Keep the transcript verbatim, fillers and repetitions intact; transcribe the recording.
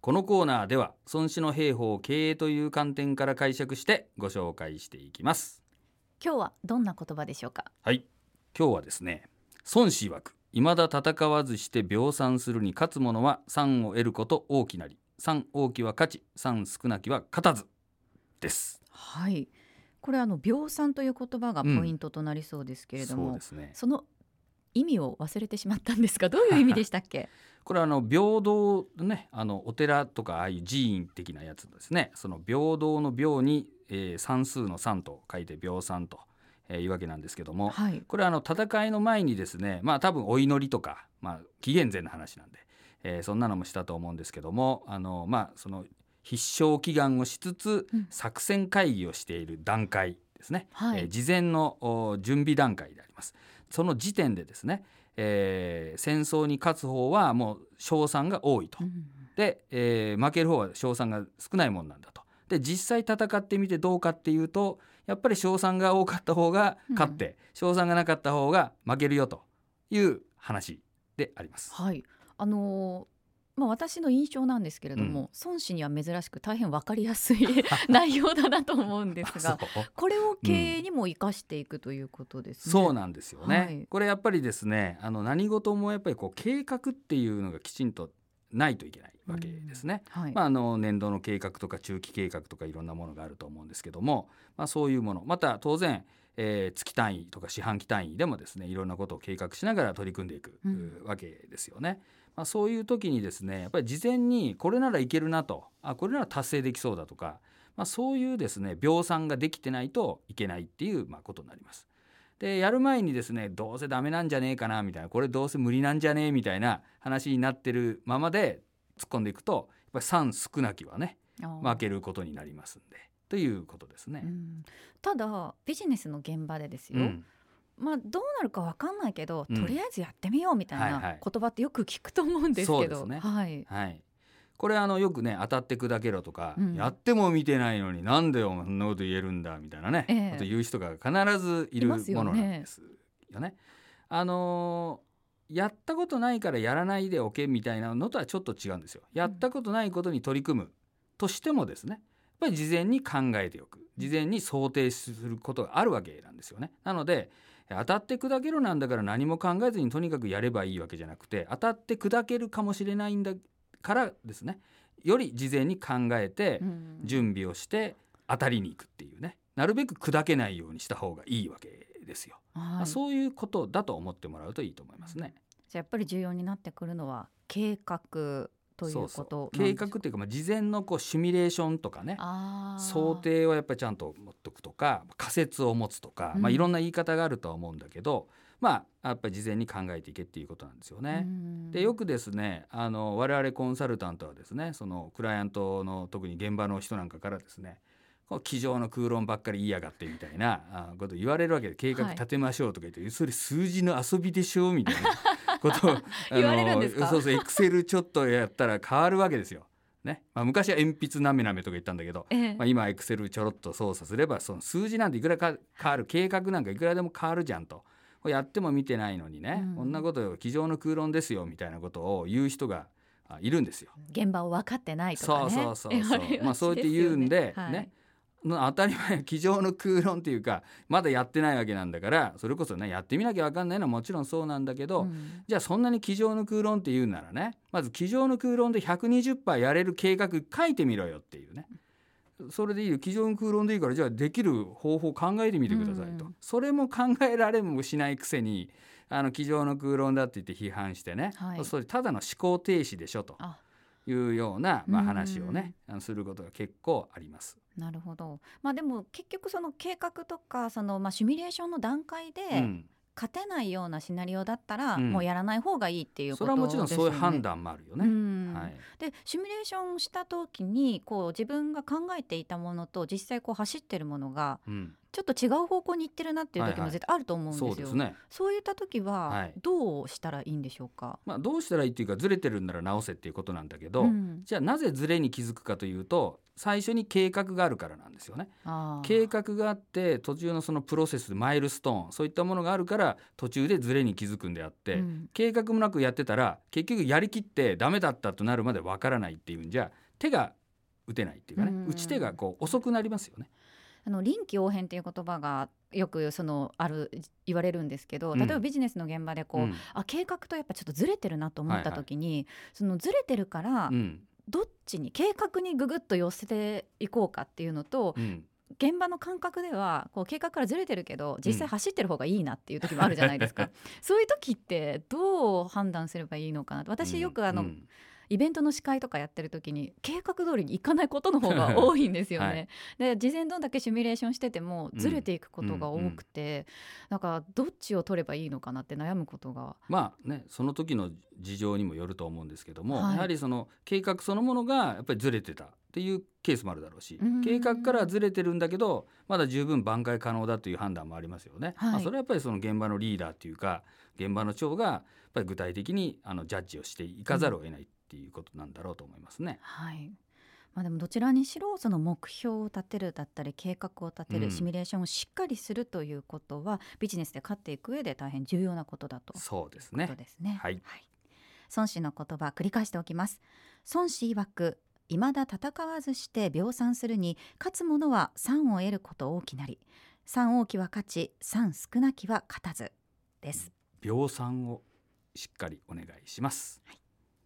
このコーナーでは孫子の兵法を経営という観点から解釈してご紹介していきます。 今日はどんな言葉でしょうか。 はい、今日はですね、孫子曰く未だ戦わずして鋲散するに勝つ者は産を得ること大きなり、産大きは勝ち、産少なきは勝たずです。 はい、これあの鋲散という言葉がポイントとなりそうですけれども、 うん、そうですね、 その意味を忘れてしまったんですが、どういう意味でしたっけ？ これはあの平等ね、あのお寺とかああいう寺院的なやつですね。その平等の平に、えー、算数の算と書いて鋲散と、えー、いうわけなんですけども、 はい、 これはあの戦いの前にですね、まあ多分お祈りとか、まあ、紀元前の話なんで、えー、そんなのもしたと思うんですけども、あのまあその必勝祈願をしつつ、うん、作戦会議をしている段階ですね、はい、えー、事前の準備段階であります。その時点でですね、えー、戦争に勝つ方はもう勝算が多いと、うん、で、えー、負ける方は勝算が少ないもんなんだと。で実際戦ってみてどうかっていうと、やっぱり勝算が多かった方が勝って、うん、勝算がなかった方が負けるよという話であります。 はい、あのーまあ、私の印象なんですけれども、うん、孫子には珍しく大変分かりやすい内容だなと思うんですがこれを経営にも生かしていくということですね。 そうなんですよね、はい、これやっぱりですね、あの何事もやっぱりこう計画っていうのがきちんとないといけないわけですね、うん、はい、まあ、あの年度の計画とか中期計画とかいろんなものがあると思うんですけども、まあ、そういうもの、また当然、えー、月単位とか四半期単位でもですね、いろんなことを計画しながら取り組んでいく、うん、わけですよね。まあ、そういう時にですね、やっぱり事前にこれならいけるなと、あ、これなら達成できそうだとか、まあ、そういうですね鋲散ができてないといけないっていう、まあ、ことになります。でやる前にですね、どうせダメなんじゃねえかなみたいな、これどうせ無理なんじゃねえみたいな話になってるままで突っ込んでいくと、やっぱり産少なきはね負けることになりますんでということですね、うん、 ただビジネスの現場でですよ、うん、まあ、どうなるか分かんないけど、うん、とりあえずやってみようみたいな言葉ってよく聞くと思うんですけど、 そうですね、 はいはい、これあのよくね、当たって砕けろとか、うん、やっても見てないのになんでよそんなこと言えるんだみたいなね、えー、こと言う人が必ずいるものなんですよね。あのー、やったことないからやらないでおけみたいなのとはちょっと違うんですよ。やったことないことに取り組むとしてもですね、やっぱり事前に考えておく、事前に想定することがあるわけなんですよね。なので当たって砕けろなんだから何も考えずにとにかくやればいいわけじゃなくて、当たって砕けるかもしれないんだからですね、より事前に考えて準備をして当たりに行くっていうね、なるべく砕けないようにした方がいいわけですよ、はい、まあ、そういうことだと思ってもらうといいと思いますね。 じゃあやっぱり重要になってくるのは計画ということなんでしょうか。そうそう、 計画っていうか、まあ、事前のこうシミュレーションとかね、想定はやっぱりちゃんと持っとくとか、仮説を持つとか、まあ、いろんな言い方があるとは思うんだけど、うん、まあやっぱり事前に考えていけっていうことなんですよね。でよくですね、あの我々コンサルタントはですね、そのクライアントの特に現場の人なんかからですね、机上の空論ばっかり言いやがってみたいなこと言われるわけで、計画立てましょうとか言って、はい、それ数字の遊びでしょうみたいなことを言われるんですか。 そうそう、エクセルちょっとやったら変わるわけですよ、ね。まあ、昔は鉛筆なめなめとか言ったんだけど、ええ、まあ、今エクセルちょろっと操作すればその数字なんていくらか変わる、計画なんかいくらでも変わるじゃんと、やっても見てないのにね、うん、こんなことよ机上の空論ですよみたいなことを言う人がいるんですよ。 現場を分かってないとかね。 そうそうそうそう、まあ、そうやって言うんで、はい、ね、当たり前、机上の空論っていうかまだやってないわけなんだから、それこそねやってみなきゃ分かんないのはもちろんそうなんだけど、うん、じゃあそんなに机上の空論って言うならね、まず机上の空論で ひゃくにじゅっパーセント やれる計画書いてみろよっていうね、それでいいよ、机上の空論でいいから、じゃあできる方法考えてみてくださいと、うん、それも考えられもしないくせにあの机上の空論だって言って批判してね、はい、それただの思考停止でしょというような、まあ、話をね、うん、することが結構あります。 なるほど、まあ、でも結局その計画とかその、まあ、シミュレーションの段階で、うん、勝てないようなシナリオだったら、うん、もうやらない方がいいっていうことですよね。 それはもちろんそういう判断もあるよね、うん、はい、 でシミュレーションした時にこう自分が考えていたものと実際こう走ってるものが、うん、ちょっと違う方向に行ってるなっていう時も絶対あると思うんですよ、はいはい、そうですね、そういった時はどうしたらいいんでしょうか。はい、 まあ、どうしたらいいっていうか、ずれてるんなら直せっていうことなんだけど、うん、じゃあなぜずれに気づくかというと、 最初に計画があるからなんですよね。計画があって途中のそのプロセスマイルストーンそういったものがあるから途中でズレに気づくんであって、うん、計画もなくやってたら結局やりきってダメだったとなるまでわからないっていうんじゃ手が打てないっていうかね、うん、打ち手がこう遅くなりますよね。 あの臨機応変っていう言葉がよくそのある言われるんですけど、例えばビジネスの現場でこう、うん、あ計画とやっぱちょっとずれてるなと思った時に、はいはい、そのずれてるから、うんどっちに計画にぐぐっと寄せていこうかっていうのと、うん、現場の感覚ではこう計画からずれてるけど実際走ってる方がいいなっていう時もあるじゃないですか、うん、そういう時ってどう判断すればいいのかなと。私よくあの、うん、イベントの司会とかやってる時に計画通りにいかないことの方が多いんですよね、はい、で事前どんだけシミュレーションしててもずれていくことが多くて、うん、なんかどっちを取ればいいのかなって悩むことがまあねその時の事情にもよると思うんですけども、はい、やはりその計画そのものがやっぱりずれてたっていうケースもあるだろうし、計画からずれてるんだけどまだ十分挽回可能だという判断もありますよね、はいまあ、それはやっぱりその現場のリーダーっていうか現場の長がやっぱり具体的にあのジャッジをしていかざるを得ない、うんっていうことなんだろうと思いますね。 はいまあ、でもどちらにしろその目標を立てるだったり計画を立てる、うん、シミュレーションをしっかりするということはビジネスで勝っていく上で大変重要なことだとそうですね。 いうことですね。 はいはい、 孫子の言葉繰り返しておきます。孫子曰く未だ戦わずして鋲散するに勝つ者は散を得ること大きなり散大きは勝ち散少なきは勝たずです。 鋲散をしっかりお願いします。はい